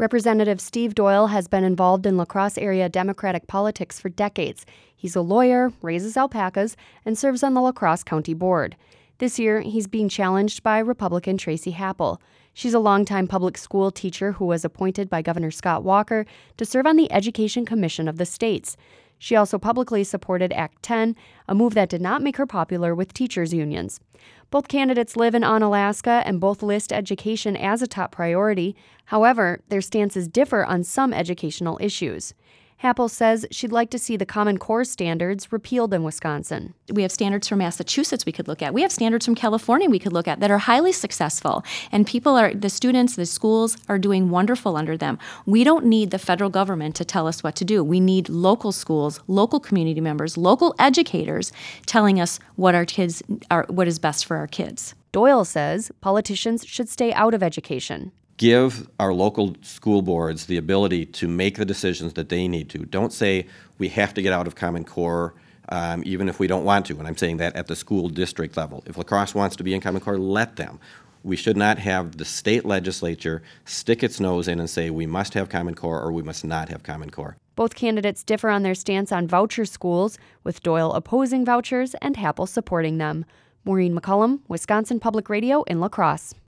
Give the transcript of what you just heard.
Representative Steve Doyle has been involved in La Crosse area Democratic politics for decades. He's a lawyer, raises alpacas, and serves on the La Crosse County Board. This year, he's being challenged by Republican Tracy Happel. She's a longtime public school teacher who was appointed by Governor Scott Walker to serve on the Education Commission of the states. She also publicly supported Act 10, a move that did not make her popular with teachers' unions. Both candidates live in Onalaska and both list education as a top priority. However, their stances differ on some educational issues. Happel says she'd like to see the Common Core standards repealed in Wisconsin. We have standards from Massachusetts we could look at. We have standards from California we could look at that are highly successful. And the students, the schools are doing wonderful under them. We don't need the federal government to tell us what to do. We need local schools, local community members, local educators telling us what is best for our kids. Doyle says politicians should stay out of education. Give our local school boards the ability to make the decisions that they need to. Don't say we have to get out of Common Core even if we don't want to. And I'm saying that at the school district level. If La Crosse wants to be in Common Core, let them. We should not have the state legislature stick its nose in and say we must have Common Core or we must not have Common Core. Both candidates differ on their stance on voucher schools, with Doyle opposing vouchers and Happel supporting them. Maureen McCullum, Wisconsin Public Radio in La Crosse.